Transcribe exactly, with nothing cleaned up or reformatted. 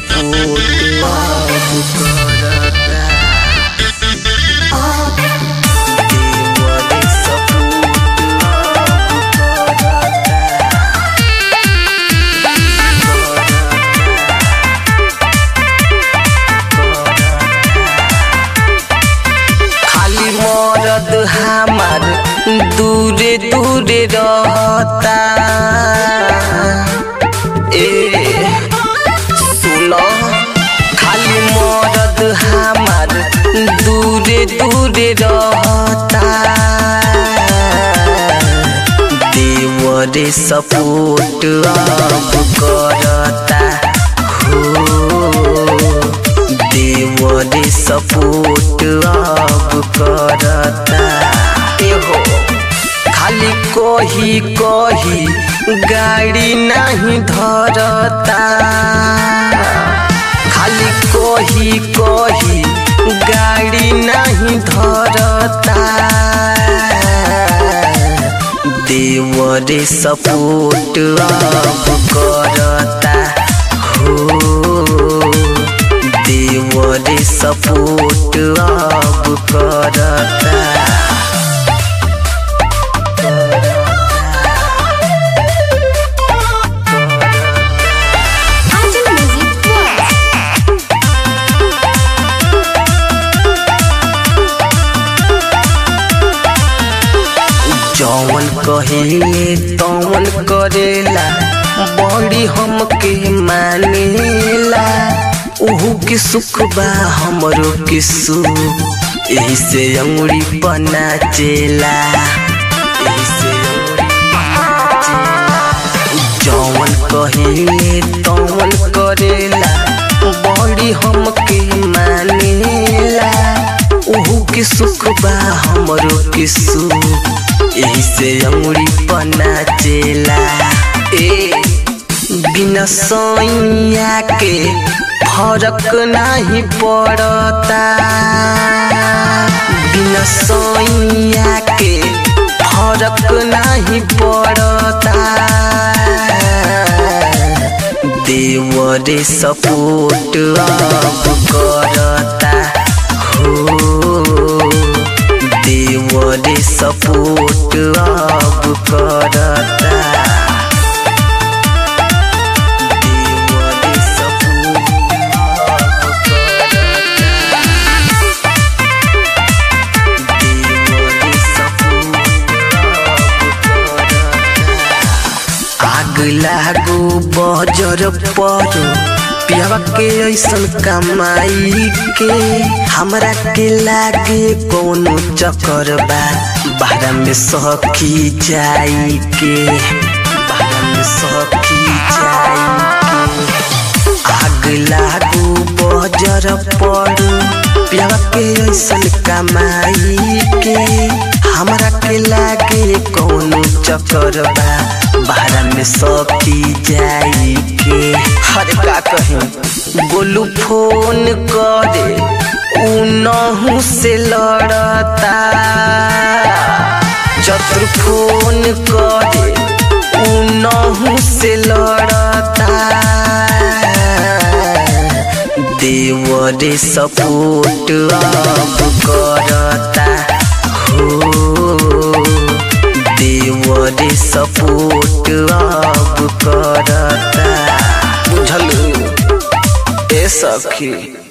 Support अब करता। देवरे सपोर्ट अब खाली मरद हमार दूरे दूरे रहता। ए सुनो खाली मरद हमार दूरे दूरे रहता। देवरे सपोर्ट अब करता हो। देवरे सपोर्ट अब करता। एहो खाली कही कही गाड़ी नहीं धरता। खाली कही कही गाड़ी नहीं धरता। देवरे सपोर्ट अब करता हो। देवरे सपोर्ट अब करता। जौन कहिले तौन करेला बड़ी हमके मानेला। उहू के सुख बा हमरो के सुख एही से अंगुरी पना चेला। एही से अंगुरी पना चेला। जौन कहिले तौन करेला बड़ी हमके मानेला। उहू के सुख बा हमरो के सुख एही से अंगुरी पना चेला। ए बिना सैया के फरक नहीं पड़ता। बिना सैया के फरक नहीं पड़ता। देवरे सपोर्ट अब करता हो। देवरे सपोर्ट अब करता। देवरे सपोर्ट अब करता। देवरे सपोर्ट अब करता। आग लागो बजर पर पियावा के ऐसन कमाई के हमरा के लागे कोनो चक्कर बा। बाहर में सखी जाई के बाहर में सखी जाई के। आग लागो बजर पर पियावा के ऐसन कमाई के हमरा के लागे कोनो चक्कर बा। बाहर में सखी जाई के। हर का कहीं बोलू फोन करे उनहु से लड़ता। चतुर फोन करे उनहु से लड़ता। देवरे सपोर्ट अब करता हो। देवरे सपोर्ट अब करता। बुझलू ए सखी।